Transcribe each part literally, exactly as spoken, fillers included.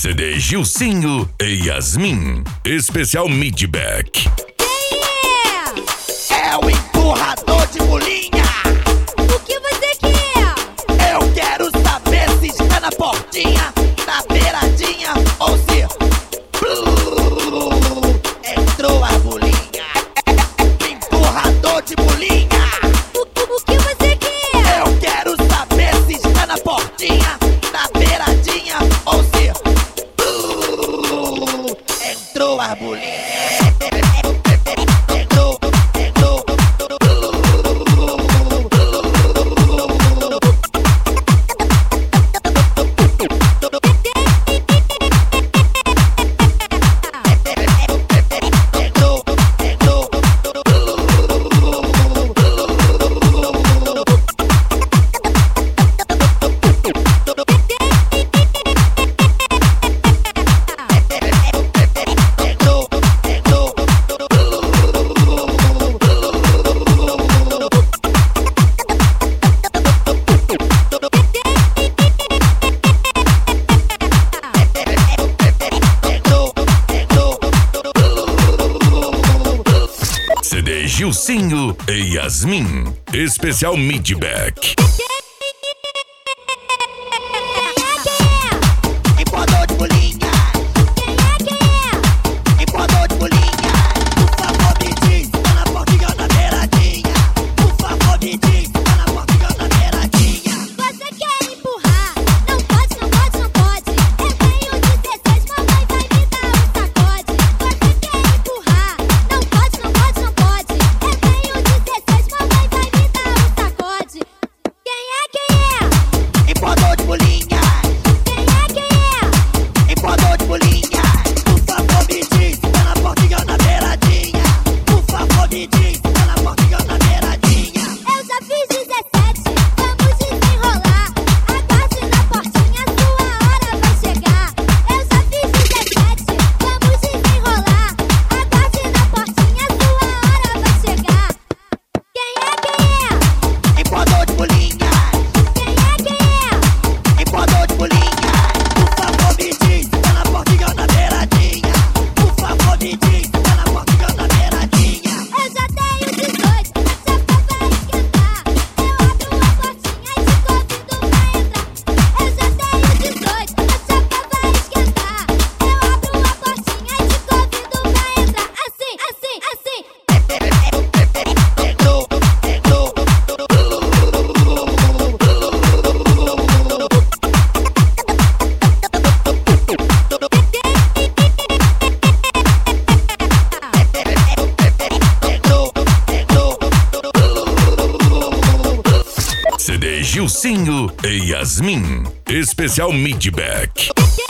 C D Gilcinho e Yasmin. Especial Midback. É o empurrador de bolinha. O que você quer? Eu quero saber se está na portinha, na beiradinha ou se entrou a bolinha. Empurrador de bolinha. O, o, o que você quer? Eu quero saber se está na portinha, na beiradinha ou se entrou a bolinha. C D Gilcinho e Yasmin. Especial Midback. Empurrador de bolinha. Quem é, quem é? Empurrador de bolinha. Por favor me diz, tá na portinha ou na beiradinha? Por favor me diz, tá na portinha ou na beiradinha? Você quer empurrar? Não pode, não pode, não pode. Eu tenho dezesseis, mamãe vai me dar um sacode. Você quer empurrar? Não pode, não pode, não pode. Eu tenho dezesseis, mamãe vai me dar um sacode. Quem é, quem é? Empurrador de bolinha. Quem é, quem é? Empurrador de bolinha. Por favor me diz, tá na portinha ou na beiradinha? Por favor me diz, tá na portinha ou na beiradinha? Eu já fiz dezessete, vamos desenrolar. Aguarde na portinha, sua hora vai chegar. Eu já fiz dezessete, vamos desenrolar. Aguarde na portinha, sua hora vai chegar. Quem é, quem é? Empurrador de bolinha. Quem é, quem é? Empurrador de bolinha. Por favor me diz, tá na portinha ou na beiradinha? Por favor me diz, tá na portinha ou na beiradinha? Eu já tenho dezoito, essa papa vai esquentar. Eu abro a portinha e te convido pra entrar. Eu já tenho dezoito, essa papa vai esquentar. Eu abro a portinha e te convido pra entrar. Assim, assim, assim. Entrou, entrou. C D Gilcinho e Yasmin. Especial Midback.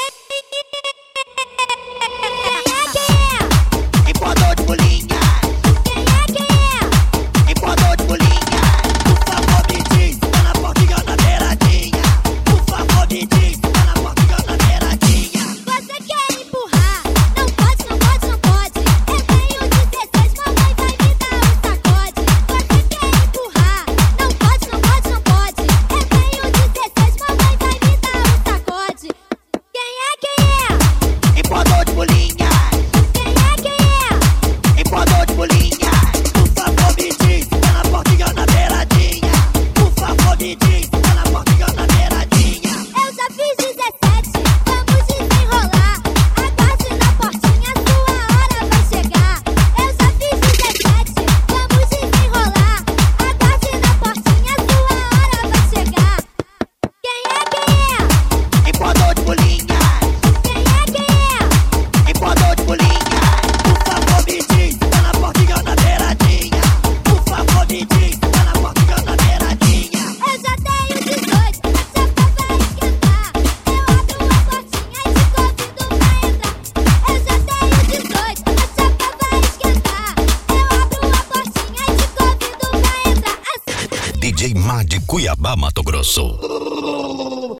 Empurrador de bolinha. Quem é, quem é? Empurrador de bolinha. Por favor me diz, tá na portinha ou na beiradinha? Por favor me diz, tá na portinha ou na beiradinha? Você quer empurrar? Não pode, não pode, não pode. Eu tenho dezesseis, mamãe vai me dar um sacode. Você quer empurrar? Não pode, não pode, não pode. Eu tenho dezesseis, mamãe vai me dar um sacode. Quem é, quem é? Empurrador de bolinha. Quem é, quem é? Empurrador de bolinha. Por favor me diz, tá na portinha ou na beiradinha? Por favor me diz, tá na portinha ou na beiradinha? Eu já fiz dezessete, vamos desenrolar. Aguarde na portinha, sua hora vai chegar. Eu já fiz dezessete, vamos desenrolar. Aguarde na portinha, sua hora vai chegar. Quem é, quem é? Empurrador de bolinha. Quem é, quem é? Empurrador de bolinha. Por favor me diz, tá na portinha ou na beiradinha? Por favor me diz, tá na portinha ou na beiradinha? Eu já tenho dezoito, essa papa vai esquentar. Eu abro a portinha e te convido pra entrar. Eu já tenho dezoito, essa papa vai esquentar. Eu abro a portinha e te convido pra entrar. Assim, assim. D J Mad Cuiabá, Mato Grosso.